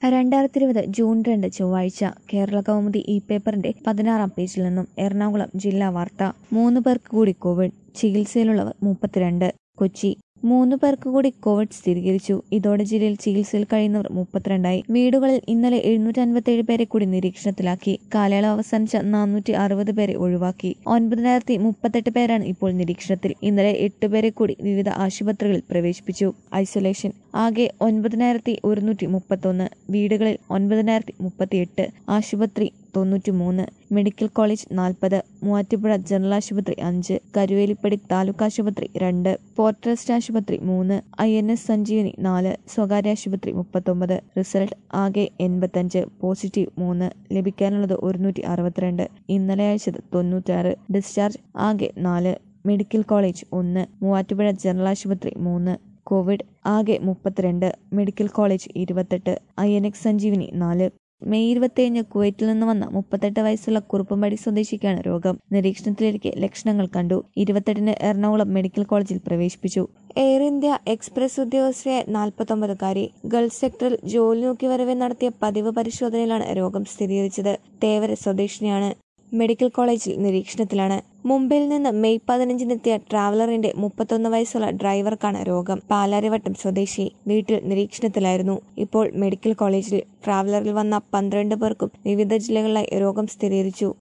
2020 June 2 ചൊവ്വാഴ്ച കേരള കൗമുദി പേപ്പറിന്റെ 16-ാം പേജിൽ നിന്നും എറണാകുളം ജില്ലാ വാർത്ത. 3 പേർക്ക് കൂടി കോവിഡ്, ചികിത്സയിലുള്ളവർ 32. കൊച്ചി 3 പേർക്ക് കൂടി കോവിഡ് സ്ഥിരീകരിച്ചു. ഇതോടെ ജില്ലയിൽ ചികിത്സയിൽ കഴിയുന്നവർ 32ആയി. വീടുകളിൽ ഇന്നലെ 757 പേരെ കൂടി നിരീക്ഷണത്തിലാക്കി. കാലയളവ് അവസാനിച്ച 460 പേരെ ഒഴിവാക്കി. 9038 പേരാണ് ഇപ്പോൾ നിരീക്ഷണത്തിൽ. ഇന്നലെ 8 പേരെ കൂടി വിവിധ ആശുപത്രികളിൽ പ്രവേശിപ്പിച്ചു. ഐസൊലേഷൻ ആകെ 9131. വീടുകളിൽ 9038. ആശുപത്രി 93. Medical college 40. മൂവാറ്റുപുഴ ജനറൽ ആശുപത്രി 5. കരുവേലിപ്പടി താലൂക്ക് ആശുപത്രി 2. പോർട്ട് ട്രസ്റ്റ് ആശുപത്രി 3. INS സഞ്ജീവനി 4. സ്വകാര്യ ആശുപത്രി 39. റിസൾട്ട് ആകെ 85. പോസിറ്റീവ് 3. ലഭിക്കാനുള്ളത് 162. ഇന്നലെ അയച്ചത് 96. ഡിസ്ചാർജ് ആകെ 4. Medical college 1. മൂവാറ്റുപുഴ ജനറൽ ആശുപത്രി 3. കോവിഡ് ആകെ 32. Medical college 28. INX Sanjeevani 4. May 27 കുവൈറ്റിൽ നിന്ന് വന്ന 38 വയസ്സുള്ള കുറുപ്പുംപടി സ്വദേശിക്കാണ് രോഗം. നിരീക്ഷണത്തിലിരിക്കെ ലക്ഷണങ്ങൾ കണ്ടു. 28 എറണാകുളം മെഡിക്കൽ കോളേജിൽ പ്രവേശിപ്പിച്ചു. എയർ ഇന്ത്യ എക്സ്പ്രസ് ഉദ്യോഗസ്ഥയായ 49കാരി ഗൾഫ് സെക്ടറിൽ ജോലി നോക്കി വരവെ നടത്തിയ പതിവ് പരിശോധനയിലാണ് രോഗം സ്ഥിരീകരിച്ചത്. തേവര സ്വദേശിനിയാണ്. മെഡിക്കൽ കോളേജിൽ നിരീക്ഷണത്തിലാണ്. മുംബൈയിൽ നിന്ന് മെയ് 15-എത്തിയ ട്രാവലറിന്റെ 31 വയസ്സുള്ള ഡ്രൈവർക്കാണ് രോഗം. പാലാരിവട്ടം സ്വദേശി വീട്ടിൽ നിരീക്ഷണത്തിലായിരുന്നു. ഇപ്പോൾ മെഡിക്കൽ കോളേജിൽ. ട്രാവലറിൽ വന്ന 12 പേർക്കും വിവിധ ജില്ലകളിലായി രോഗം സ്ഥിരീകരിച്ചു.